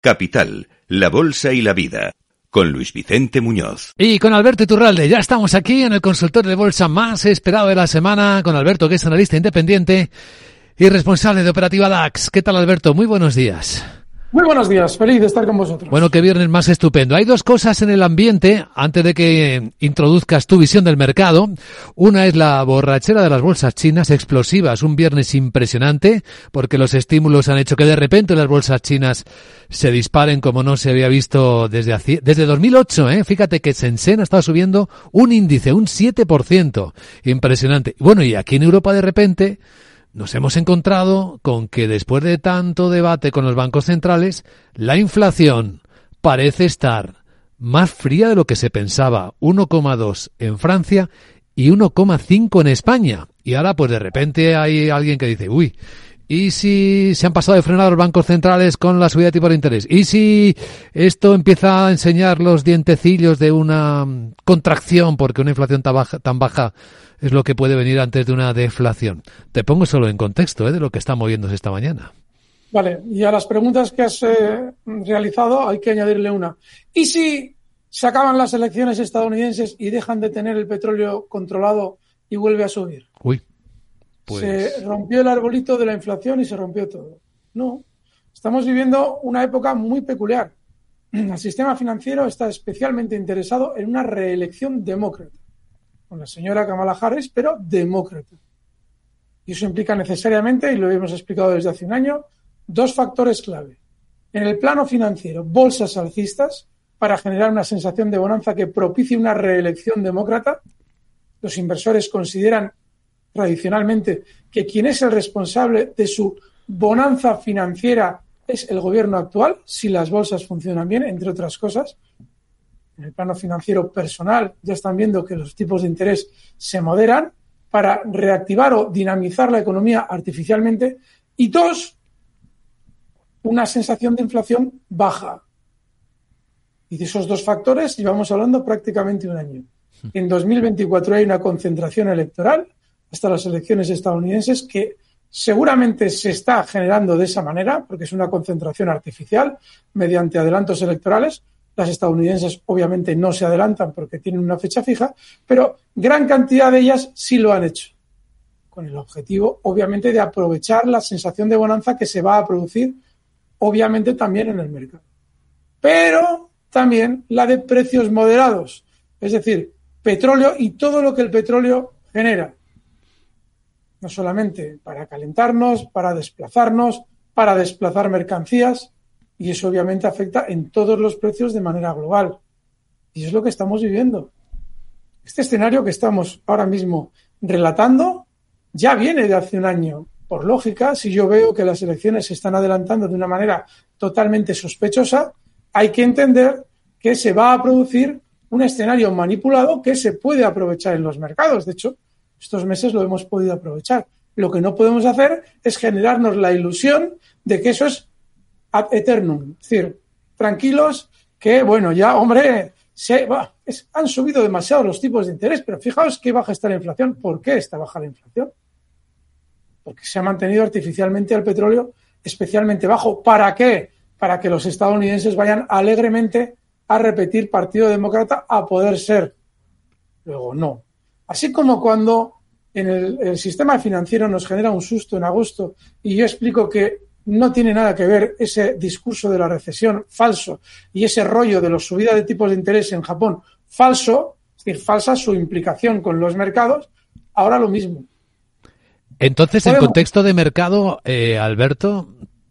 Capital, la bolsa y la vida, con Luis Vicente Muñoz. Y con Alberto Iturralde, ya estamos aquí en el consultorio de bolsa más esperado de la semana, con Alberto, que es analista independiente y responsable de Operativa DAX. ¿Qué tal, Alberto? Muy buenos días. Muy buenos días, feliz de estar con vosotros. Bueno, qué viernes más estupendo. Hay dos cosas en el ambiente, antes de que introduzcas tu visión del mercado. Una es la borrachera de las bolsas chinas, explosivas, un viernes impresionante, porque los estímulos han hecho que de repente las bolsas chinas se disparen como no se había visto desde 2008, ¿eh? Fíjate que Shenzhen ha estado subiendo un índice, un 7%. Impresionante. Bueno, y aquí en Europa de repente nos hemos encontrado con que después de tanto debate con los bancos centrales, la inflación parece estar más fría de lo que se pensaba, 1,2 en Francia y 1,5 en España. Y ahora pues de repente hay alguien que dice, uy, ¿y si se han pasado de frenar los bancos centrales con la subida de tipo de interés? ¿Y si esto empieza a enseñar los dientecillos de una contracción porque una inflación tan baja es lo que puede venir antes de una deflación? Te pongo solo en contexto de lo que está moviéndose esta mañana. Vale, y a las preguntas que has realizado hay que añadirle una. ¿Y si se acaban las elecciones estadounidenses y dejan de tener el petróleo controlado y vuelve a subir? Uy. Pues se rompió el arbolito de la inflación y se rompió todo. No, estamos viviendo una época muy peculiar. El sistema financiero está especialmente interesado en una reelección demócrata, con la señora Kamala Harris, pero demócrata. Y eso implica necesariamente, y lo hemos explicado desde hace un año, dos factores clave. En el plano financiero, bolsas alcistas para generar una sensación de bonanza que propicie una reelección demócrata. Los inversores consideran tradicionalmente que quien es el responsable de su bonanza financiera es el gobierno actual, si las bolsas funcionan bien, entre otras cosas. En el plano financiero personal ya están viendo que los tipos de interés se moderan para reactivar o dinamizar la economía artificialmente. Y dos, una sensación de inflación baja. Y de esos dos factores llevamos hablando prácticamente un año. En 2024 hay una concentración electoral hasta las elecciones estadounidenses que seguramente se está generando de esa manera, porque es una concentración artificial mediante adelantos electorales. Las estadounidenses obviamente no se adelantan porque tienen una fecha fija, pero gran cantidad de ellas sí lo han hecho, con el objetivo obviamente de aprovechar la sensación de bonanza que se va a producir obviamente también en el mercado. Pero también la de precios moderados, es decir, petróleo y todo lo que el petróleo genera. No solamente para calentarnos, para desplazarnos, para desplazar mercancías, y eso obviamente afecta en todos los precios de manera global. Y es lo que estamos viviendo. Este escenario que estamos ahora mismo relatando ya viene de hace un año. Por lógica, si yo veo que las elecciones se están adelantando de una manera totalmente sospechosa, hay que entender que se va a producir un escenario manipulado que se puede aprovechar en los mercados. De hecho, estos meses lo hemos podido aprovechar. Lo que no podemos hacer es generarnos la ilusión de que eso es ad eternum. Es decir, tranquilos, que bueno, ya, hombre, han subido demasiado los tipos de interés, pero fijaos qué baja está la inflación. ¿Por qué está baja la inflación? Porque se ha mantenido artificialmente el petróleo especialmente bajo. ¿Para qué? Para que los estadounidenses vayan alegremente a repetir Partido Demócrata a poder ser. Luego, no. Así como cuando en el sistema financiero nos genera un susto en agosto y yo explico que no tiene nada que ver ese discurso de la recesión falso y ese rollo de la subida de tipos de interés en Japón falso, es decir, falsa su implicación con los mercados, ahora lo mismo. Entonces, en contexto de mercado, Alberto,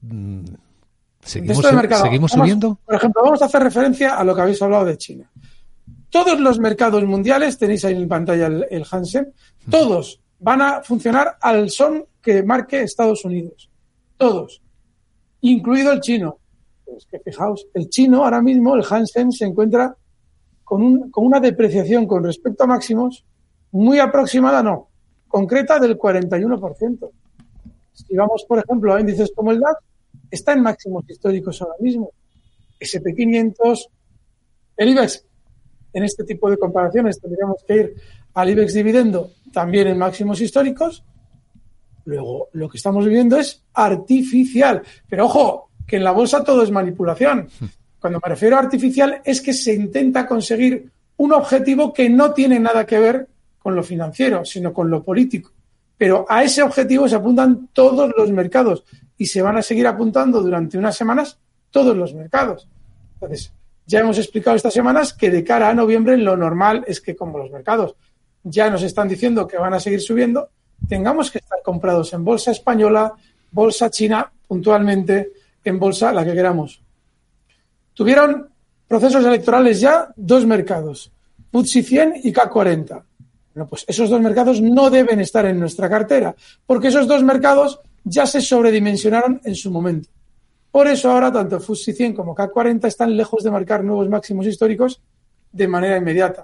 ¿seguimos subiendo? Por ejemplo, vamos a hacer referencia a lo que habéis hablado de China. Todos los mercados mundiales, tenéis ahí en pantalla el Hansen, todos van a funcionar al son que marque Estados Unidos. Todos. Incluido el chino. Es que fijaos, el chino ahora mismo, el Hansen, se encuentra con una depreciación con respecto a máximos muy aproximada, concreta del 41%. Si vamos, por ejemplo, a índices como el DAX, está en máximos históricos ahora mismo. SP500, el IBEX. En este tipo de comparaciones tendríamos que ir al IBEX dividendo también en máximos históricos. Luego, lo que estamos viviendo es artificial. Pero ojo, que en la bolsa todo es manipulación. Cuando me refiero a artificial es que se intenta conseguir un objetivo que no tiene nada que ver con lo financiero, sino con lo político. Pero a ese objetivo se apuntan todos los mercados y se van a seguir apuntando durante unas semanas todos los mercados. Entonces, ya hemos explicado estas semanas que de cara a noviembre lo normal es que, como los mercados ya nos están diciendo que van a seguir subiendo, tengamos que estar comprados en bolsa española, bolsa china, puntualmente en bolsa la que queramos. Tuvieron procesos electorales ya 2 mercados, FTSE 100 y CAC 40. Bueno, pues esos 2 mercados no deben estar en nuestra cartera, porque esos 2 mercados ya se sobredimensionaron en su momento. Por eso ahora tanto FTSE 100 como CAC 40 están lejos de marcar nuevos máximos históricos de manera inmediata.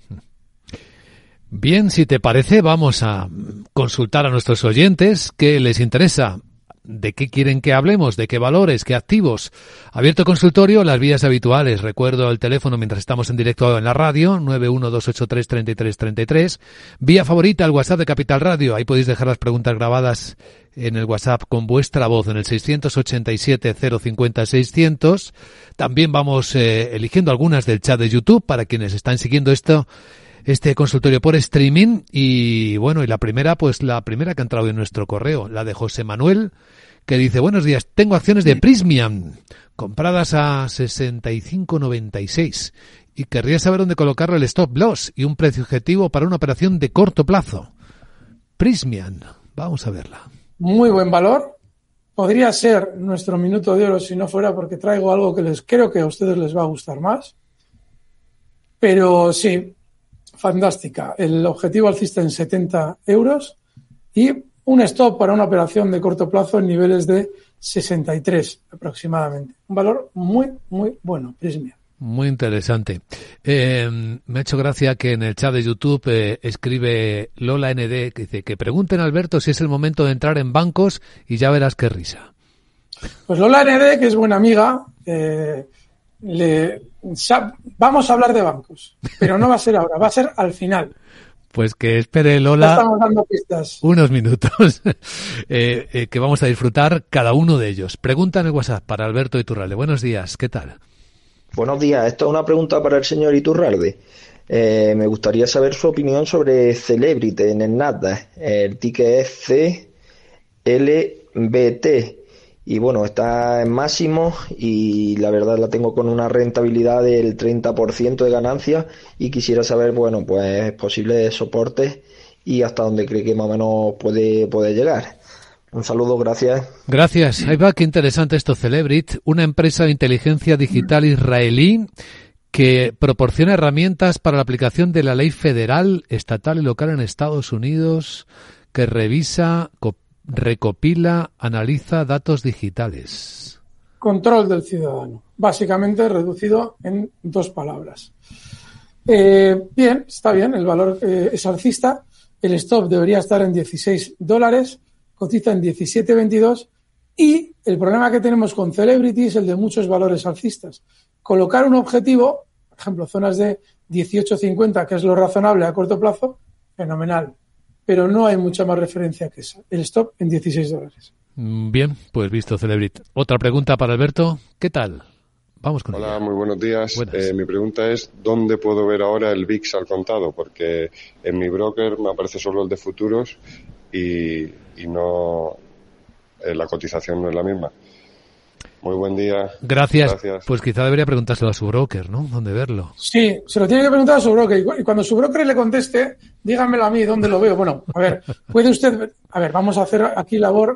Bien, si te parece, vamos a consultar a nuestros oyentes qué les interesa, de qué quieren que hablemos, de qué valores, qué activos. Abierto consultorio, las vías habituales. Recuerdo el teléfono mientras estamos en directo en la radio, 912833333. Vía favorita, el WhatsApp de Capital Radio. Ahí podéis dejar las preguntas grabadas en el WhatsApp con vuestra voz en el 687-050-600. También vamos eligiendo algunas del chat de YouTube para quienes están siguiendo este consultorio por streaming. Y bueno, y la primera que ha entrado en nuestro correo, la de José Manuel, que dice: buenos días, tengo acciones de Prismian compradas a 65,96 y querría saber dónde colocar el stop loss y un precio objetivo para una operación de corto plazo. Prismian, vamos a verla. Muy buen valor. Podría ser nuestro minuto de oro si no fuera porque traigo algo que creo que a ustedes les va a gustar más. Pero sí, fantástica. El objetivo alcista en 70 euros y un stop para una operación de corto plazo en niveles de 63 aproximadamente. Un valor muy, muy bueno, Prismia. Muy interesante. Me ha hecho gracia que en el chat de YouTube escribe Lola ND, que dice que pregunten a Alberto si es el momento de entrar en bancos y ya verás qué risa. Pues Lola ND, que es buena amiga, vamos a hablar de bancos, pero no va a ser ahora, va a ser al final. Pues que espere Lola, ya estamos dando pistas, unos minutos, que vamos a disfrutar cada uno de ellos. Pregunta en el WhatsApp para Alberto Iturralde. Buenos días, ¿qué tal? Buenos días, esto es una pregunta para el señor Iturralde. Me gustaría saber su opinión sobre Celebrity en el Nasdaq. El ticket es CLBT. Y bueno, está en máximo y la verdad la tengo con una rentabilidad del 30% de ganancia y quisiera saber, bueno, pues posibles soportes y hasta dónde cree que más o menos puede llegar. Un saludo, gracias. Gracias. Ahí va, qué interesante esto. Celebrity, una empresa de inteligencia digital israelí que proporciona herramientas para la aplicación de la ley federal, estatal y local en Estados Unidos, que revisa, recopila, analiza datos digitales. Control del ciudadano, básicamente reducido en 2 palabras. Bien, está bien, el valor es alcista, el stop debería estar en $16, cotiza en 17.22 y el problema que tenemos con Celebrity es el de muchos valores alcistas. Colocar un objetivo, por ejemplo, zonas de 18.50, que es lo razonable a corto plazo, fenomenal. Pero no hay mucha más referencia que esa. El stop en $16. Bien, pues visto Celebrity. Otra pregunta para Alberto. ¿Qué tal? Vamos con Hola, ella. muy buenos días. Mi pregunta es, ¿dónde puedo ver ahora el VIX al contado? Porque en mi broker me aparece solo el de futuros y no la cotización no es la misma. Muy buen día. Gracias. Pues quizá debería preguntárselo a su broker, ¿no? ¿Dónde verlo? Sí, se lo tiene que preguntar a su broker. Y cuando su broker le conteste, díganmelo a mí, ¿dónde lo veo? Bueno, a ver, puede usted... A ver, vamos a hacer aquí labor,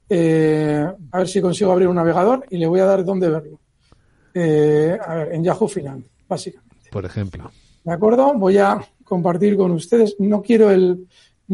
a ver si consigo abrir un navegador y le voy a dar dónde verlo. A ver, en Yahoo Finance, básicamente. Por ejemplo. ¿De acuerdo? Voy a compartir con ustedes. No quiero el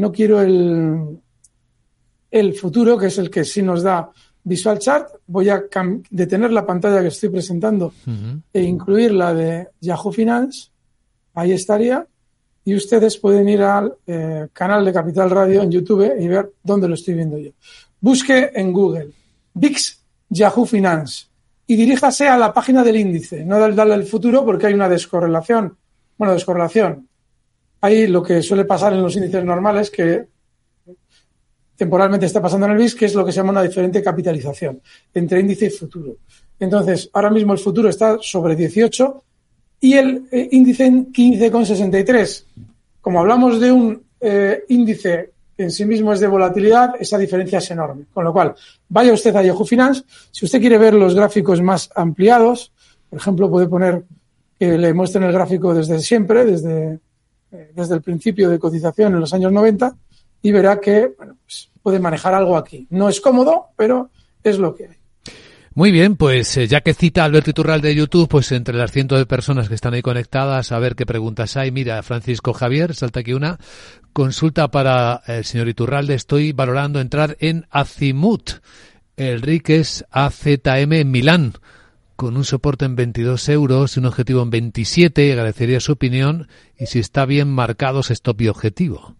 futuro, que es el que sí nos da Visual Chart. Voy a detener la pantalla que estoy presentando e incluir la de Yahoo Finance. Ahí estaría. Y ustedes pueden ir al canal de Capital Radio en YouTube y ver dónde lo estoy viendo yo. Busque en Google VIX Yahoo Finance y diríjase a la página del índice, no darle al futuro porque hay una descorrelación. Bueno, descorrelación. Ahí lo que suele pasar en los índices normales que temporalmente está pasando en el VIX, que es lo que se llama una diferente capitalización entre índice y futuro. Entonces, ahora mismo el futuro está sobre 18 y el índice en 15,63. Como hablamos de un índice que en sí mismo es de volatilidad, esa diferencia es enorme. Con lo cual, vaya usted a Yahoo Finance. Si usted quiere ver los gráficos más ampliados, por ejemplo, puede poner que le muestren el gráfico desde siempre, desde el principio de cotización en los años 90, y verá que pues puede manejar algo aquí. No es cómodo, pero es lo que hay. Muy bien, pues ya que cita Alberto Iturralde de YouTube, pues entre las cientos de personas que están ahí conectadas, a ver qué preguntas hay. Mira, Francisco Javier, salta aquí una consulta para el señor Iturralde. Estoy valorando entrar en Azimut. El RIC es AZM en Milán, con un soporte en 22 euros y un objetivo en 27. Agradecería su opinión y si está bien marcados stop y objetivo.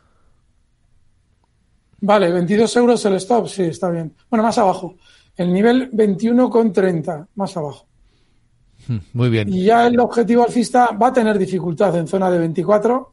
Vale, 22 euros el stop, sí, está bien. Bueno, más abajo. El nivel 21,30, más abajo. Muy bien. Y ya el objetivo alcista va a tener dificultad en zona de 24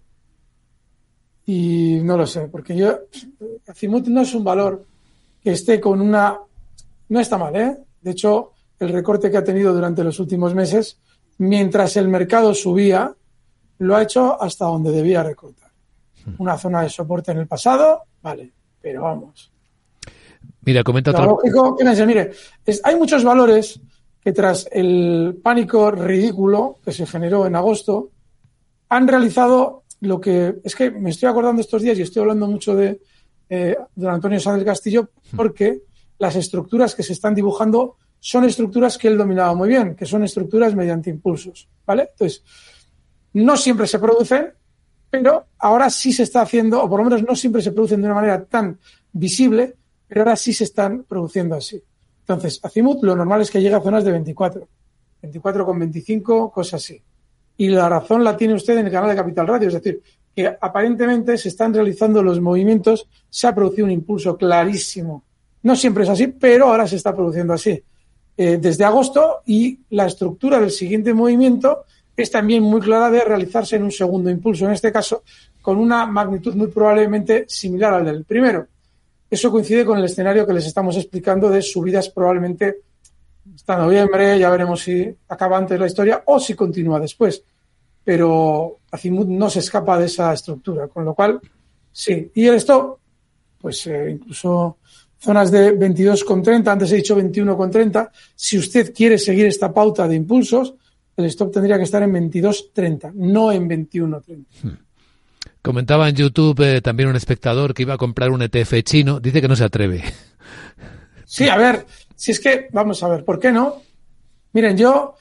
y no lo sé, porque Azimut no es un valor que esté con una... No está mal, ¿eh? De hecho, el recorte que ha tenido durante los últimos meses, mientras el mercado subía, lo ha hecho hasta donde debía recortar. Una zona de soporte en el pasado, vale, pero vamos... Mira, comenta otro. Lógico, fíjense, mire, hay muchos valores que tras el pánico ridículo que se generó en agosto han realizado lo que... Es que me estoy acordando estos días y estoy hablando mucho de don Antonio Sáenz del Castillo porque las estructuras que se están dibujando son estructuras que él dominaba muy bien, que son estructuras mediante impulsos, ¿vale? Entonces, no siempre se producen, pero ahora sí se está haciendo, o por lo menos no siempre se producen de una manera tan visible, pero ahora sí se están produciendo así. Entonces, Azimut lo normal es que llegue a zonas de 24, 24,25, cosas así. Y la razón la tiene usted en el canal de Capital Radio, es decir, que aparentemente se están realizando los movimientos, se ha producido un impulso clarísimo. No siempre es así, pero ahora se está produciendo así. Desde agosto, y la estructura del siguiente movimiento es también muy clara de realizarse en un segundo impulso, en este caso con una magnitud muy probablemente similar al del primero. Eso coincide con el escenario que les estamos explicando de subidas probablemente hasta noviembre, ya veremos si acaba antes la historia o si continúa después. Pero Azimut no se escapa de esa estructura, con lo cual, sí. Y el stop, pues incluso zonas de 22,30, antes he dicho 21,30. Si usted quiere seguir esta pauta de impulsos, el stop tendría que estar en 22,30, no en 21,30. Comentaba en YouTube también un espectador que iba a comprar un ETF chino. Dice que no se atreve. Sí, a ver, si es que, vamos a ver, ¿por qué no? Miren,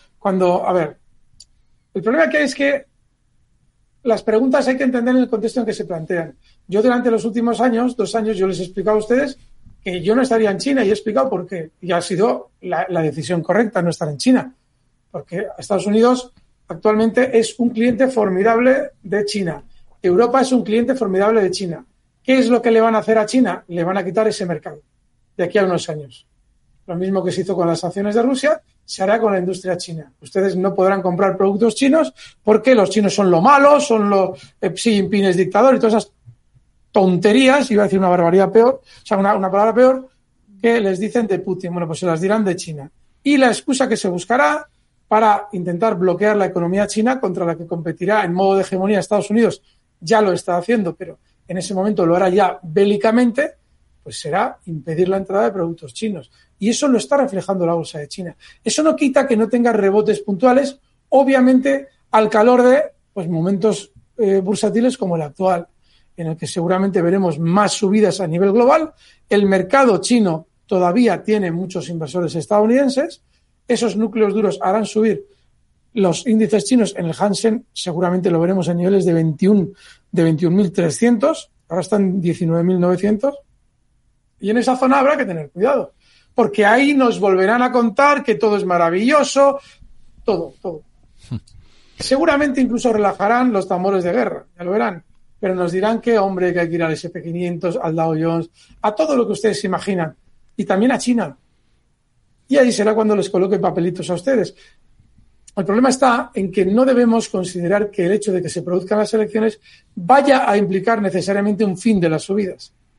el problema que hay es que las preguntas hay que entender en el contexto en que se plantean. Yo durante los últimos 2 años, yo les he explicado a ustedes que yo no estaría en China y he explicado por qué. Y ha sido la decisión correcta no estar en China. Porque Estados Unidos actualmente es un cliente formidable de China. Europa es un cliente formidable de China. ¿Qué es lo que le van a hacer a China? Le van a quitar ese mercado de aquí a unos años. Lo mismo que se hizo con las sanciones de Rusia, se hará con la industria china. Ustedes no podrán comprar productos chinos porque los chinos son lo malo, son los Xi Jinping es dictador y todas esas tonterías, iba a decir una barbaridad peor, o sea, una palabra peor, que les dicen de Putin. Bueno, pues se las dirán de China. Y la excusa que se buscará para intentar bloquear la economía china contra la que competirá en modo de hegemonía Estados Unidos, ya lo está haciendo, pero en ese momento lo hará ya bélicamente, pues será impedir la entrada de productos chinos. Y eso lo está reflejando la bolsa de China. Eso no quita que no tenga rebotes puntuales, obviamente al calor de momentos bursátiles como el actual, en el que seguramente veremos más subidas a nivel global. El mercado chino todavía tiene muchos inversores estadounidenses. Esos núcleos duros harán subir los índices chinos. En el Hansen seguramente lo veremos a niveles de 21.300, ahora están 19.900, y en esa zona habrá que tener cuidado, porque ahí nos volverán a contar que todo es maravilloso, todo. Seguramente incluso relajarán los tambores de guerra, ya lo verán, pero nos dirán que, hombre, que hay que ir al SP500, al Dow Jones, a todo lo que ustedes se imaginan, y también a China. Y ahí será cuando les coloque papelitos a ustedes. El problema está en que no debemos considerar que el hecho de que se produzcan las elecciones vaya a implicar necesariamente un fin de las subidas.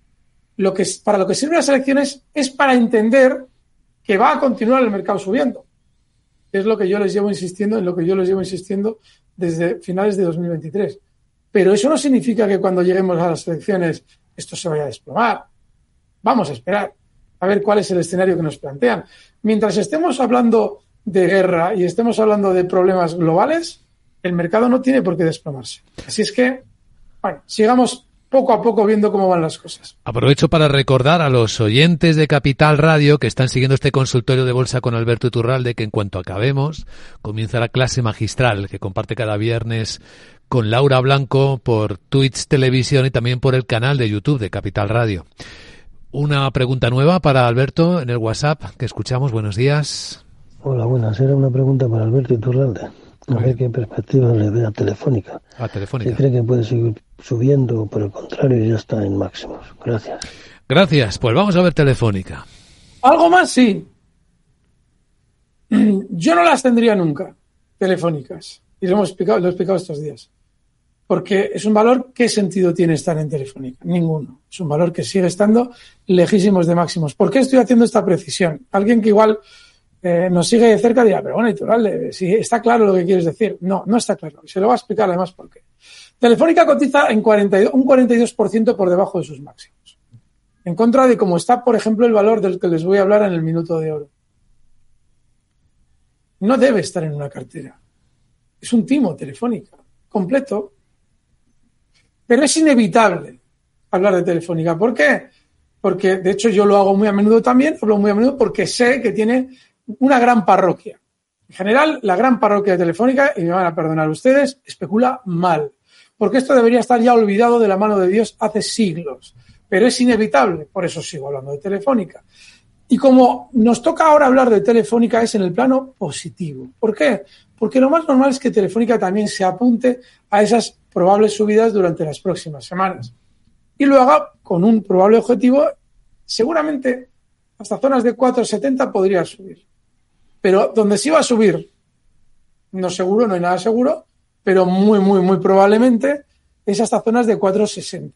para lo que sirven las elecciones es para entender que va a continuar el mercado subiendo. Es lo que yo les llevo insistiendo, desde finales de 2023. Pero eso no significa que cuando lleguemos a las elecciones esto se vaya a desplomar. Vamos a esperar a ver cuál es el escenario que nos plantean. Mientras estemos hablando de guerra y estemos hablando de problemas globales, el mercado no tiene por qué desplomarse. Así es que, bueno, sigamos poco a poco viendo cómo van las cosas. Aprovecho para recordar a los oyentes de Capital Radio que están siguiendo este consultorio de bolsa con Alberto Iturralde que en cuanto acabemos comienza la clase magistral que comparte cada viernes con Laura Blanco por Twitch Televisión y también por el canal de YouTube de Capital Radio. Una pregunta nueva para Alberto en el WhatsApp que escuchamos. Buenos días. Hola, buenas. Era una pregunta para Alberto Iturralde. A ver qué perspectivas le ve a Telefónica. A Telefónica. ¿Se cree que puede seguir subiendo o por el contrario ya está en máximos? Gracias. Gracias. Pues vamos a ver Telefónica. ¿Algo más? Sí. Yo no las tendría nunca, Telefónicas. Y lo he explicado estos días. Porque es un valor, ¿qué sentido tiene estar en Telefónica? Ninguno. Es un valor que sigue estando lejísimos de máximos. ¿Por qué estoy haciendo esta precisión? Alguien que igual nos sigue de cerca dirá, pero bueno, Iturralde, si está claro lo que quieres decir. No, no está claro. Se lo voy a explicar además por qué. Telefónica cotiza en un 42% por debajo de sus máximos. En contra de cómo está, por ejemplo, el valor del que les voy a hablar en el minuto de oro. No debe estar en una cartera. Es un timo Telefónica, completo. Pero es inevitable hablar de Telefónica. ¿Por qué? Porque, de hecho, yo lo hago muy a menudo también, hablo muy a menudo porque sé que tiene una gran parroquia. En general, la gran parroquia de Telefónica, y me van a perdonar ustedes, especula mal. Porque esto debería estar ya olvidado de la mano de Dios hace siglos. Pero es inevitable, por eso sigo hablando de Telefónica. Y como nos toca ahora hablar de Telefónica es en el plano positivo. ¿Por qué? Porque lo más normal es que Telefónica también se apunte a esas probables subidas durante las próximas semanas. Y lo haga con un probable objetivo, seguramente hasta zonas de 4,70 podría subir. Pero donde sí va a subir, no seguro, no hay nada seguro, pero muy probablemente es hasta zonas de 4,60.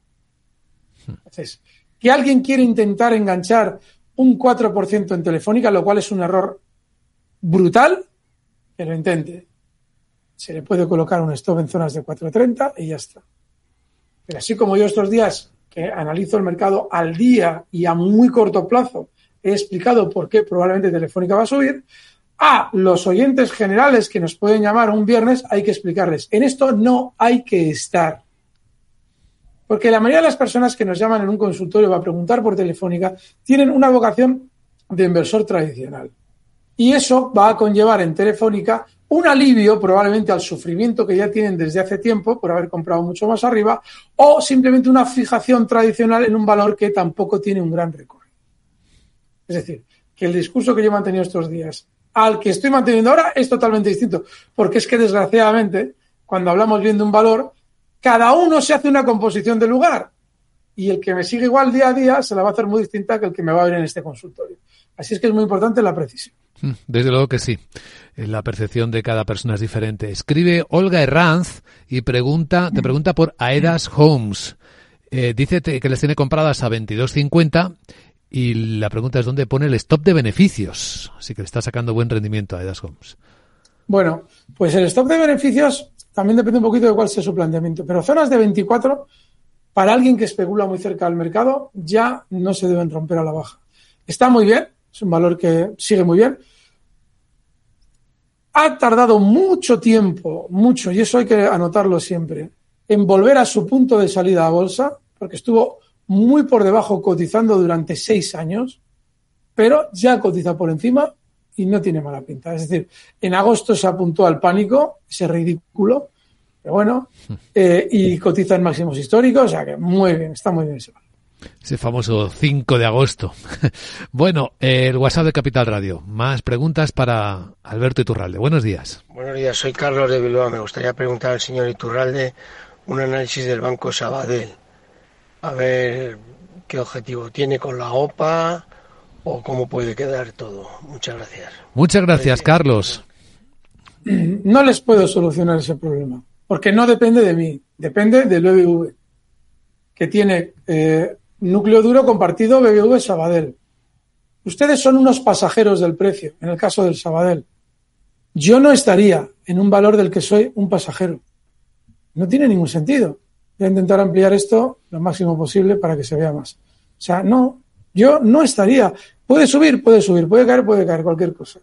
Entonces, que alguien quiere intentar enganchar un 4% en Telefónica, lo cual es un error brutal, que lo intente. Se le puede colocar un stop en zonas de 4,30 y ya está. Pero así como yo estos días que analizo el mercado al día y a muy corto plazo he explicado por qué probablemente Telefónica va a subir, a los oyentes generales que nos pueden llamar un viernes hay que explicarles. En esto no hay que estar. Porque la mayoría de las personas que nos llaman en un consultorio para preguntar por Telefónica tienen una vocación de inversor tradicional. Y eso va a conllevar en Telefónica un alivio probablemente al sufrimiento que ya tienen desde hace tiempo por haber comprado mucho más arriba o simplemente una fijación tradicional en un valor que tampoco tiene un gran recorrido. Es decir, que el discurso que yo he mantenido estos días al que estoy manteniendo ahora es totalmente distinto. Porque es que desgraciadamente cuando hablamos bien de un valor cada uno se hace una composición de lugar y el que me sigue igual día a día se la va a hacer muy distinta que el que me va a ver en este consultorio. Así es que es muy importante la precisión. Desde luego que sí. La percepción de cada persona es diferente. Escribe Olga Herranz y te pregunta por Aedas Homes. Dice que les tiene compradas a 22,50 y la pregunta es dónde pone el stop de beneficios. Así que le está sacando buen rendimiento a Aedas Homes. Bueno, pues el stop de beneficios también depende un poquito de cuál sea su planteamiento. Pero zonas de 24, para alguien que especula muy cerca del mercado, ya no se deben romper a la baja. Está muy bien, es un valor que sigue muy bien. Ha tardado mucho tiempo, y eso hay que anotarlo siempre, en volver a su punto de salida a bolsa, porque estuvo muy por debajo cotizando durante 6 años, pero ya cotiza por encima y no tiene mala pinta. Es decir, en agosto se apuntó al pánico, ese ridículo, pero bueno, y cotiza en máximos históricos, o sea que muy bien, está muy bien ese valor. Ese famoso 5 de agosto. Bueno, el WhatsApp de Capital Radio. Más preguntas para Alberto Iturralde. Buenos días. Buenos días, soy Carlos de Bilbao. Me gustaría preguntar al señor Iturralde un análisis del Banco Sabadell. A ver qué objetivo tiene con la OPA o cómo puede quedar todo. Muchas gracias. Muchas gracias, Carlos. No les puedo solucionar ese problema, porque no depende de mí, depende del BBV, que tiene núcleo duro compartido BBV Sabadell. Ustedes son unos pasajeros del precio, en el caso del Sabadell. Yo no estaría en un valor del que soy un pasajero. No tiene ningún sentido. Voy a intentar ampliar esto lo máximo posible para que se vea más. O sea, no, yo no estaría. Puede subir, puede caer cualquier cosa.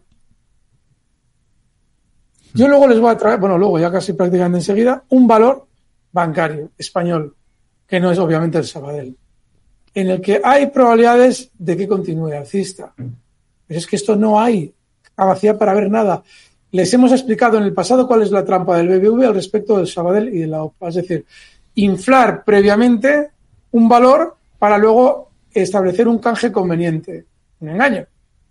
Yo luego les voy a traer, luego ya casi prácticamente enseguida, un valor bancario español, que no es obviamente el Sabadell, en el que hay probabilidades de que continúe alcista. Pero es que esto no hay capacidad para ver nada. Les hemos explicado en el pasado cuál es la trampa del BBV al respecto del Sabadell y de la OPA. Es decir, inflar previamente un valor para luego establecer un canje conveniente. Un engaño.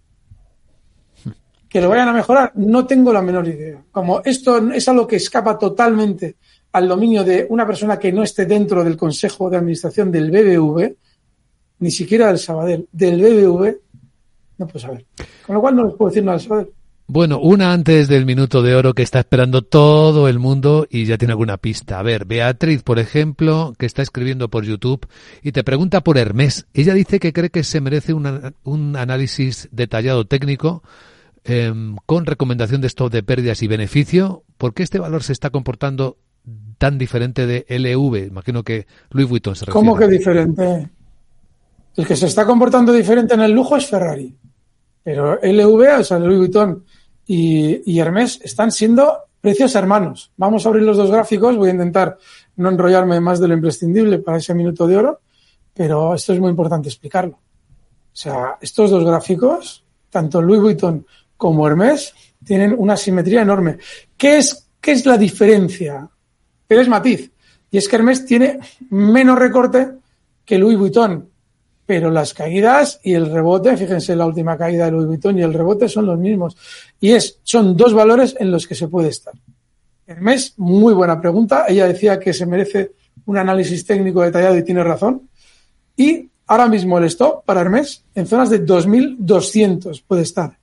Que lo vayan a mejorar, no tengo la menor idea. Como esto es algo que escapa totalmente al dominio de una persona que no esté dentro del Consejo de Administración del BBV, ni siquiera del Sabadell, del BBV, no puedo saber. Con lo cual no les puedo decir nada del Sabadell. Bueno, una antes del minuto de oro que está esperando todo el mundo y ya tiene alguna pista. A ver, Beatriz, por ejemplo, que está escribiendo por YouTube y te pregunta por Hermès. Ella dice que cree que se merece un análisis detallado técnico con recomendación de stop de pérdidas y beneficio. ¿Por qué este valor se está comportando tan diferente de LV? Imagino que Louis Vuitton se refiere. ¿Cómo que diferente? El que se está comportando diferente en el lujo es Ferrari. Pero LV, o sea, Louis Vuitton y Hermès están siendo precios hermanos. Vamos a abrir los dos gráficos. Voy a intentar no enrollarme más de lo imprescindible para ese minuto de oro, pero esto es muy importante explicarlo. O sea, estos dos gráficos, tanto Louis Vuitton como Hermès, tienen una simetría enorme. ¿Qué es la diferencia? Pero es matiz. Y es que Hermès tiene menos recorte que Louis Vuitton. Pero las caídas y el rebote, fíjense, la última caída de Louis Vuitton y el rebote son los mismos. Y son dos valores en los que se puede estar. Hermès, muy buena pregunta. Ella decía que se merece un análisis técnico detallado y tiene razón. Y ahora mismo el stop para Hermès en zonas de 2.200 puede estar.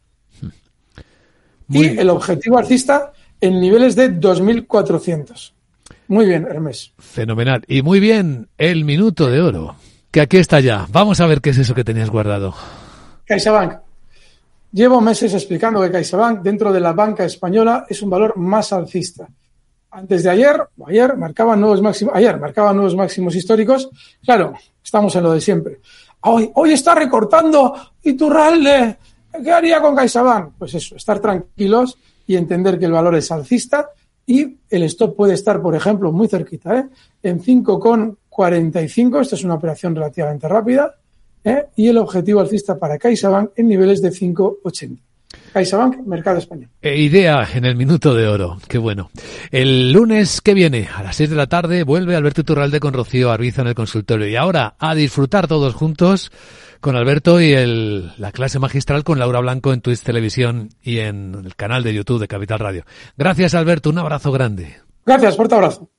Y el objetivo alcista en niveles de 2.400. Muy bien, Hermès. Fenomenal. Y muy bien, el minuto de oro. Que aquí está ya. Vamos a ver qué es eso que tenías guardado. CaixaBank. Llevo meses explicando que CaixaBank, dentro de la banca española, es un valor más alcista. Antes de ayer marcaba nuevos máximos históricos. Claro, estamos en lo de siempre. Hoy está recortando Iturralde. ¿Qué haría con CaixaBank? Pues eso, estar tranquilos y entender que el valor es alcista y el stop puede estar, por ejemplo, muy cerquita, en 5,45. Esto es una operación relativamente rápida, y el objetivo alcista para CaixaBank en niveles de 5,80. CaixaBank, mercado español. Idea en el minuto de oro. Qué bueno. El lunes que viene, a las 6 de la tarde, vuelve Alberto Iturralde con Rocío Arbiza en el consultorio. Y ahora, a disfrutar todos juntos con Alberto y la clase magistral con Laura Blanco en Twitch Televisión y en el canal de YouTube de Capital Radio. Gracias, Alberto. Un abrazo grande. Gracias, fuerte abrazo.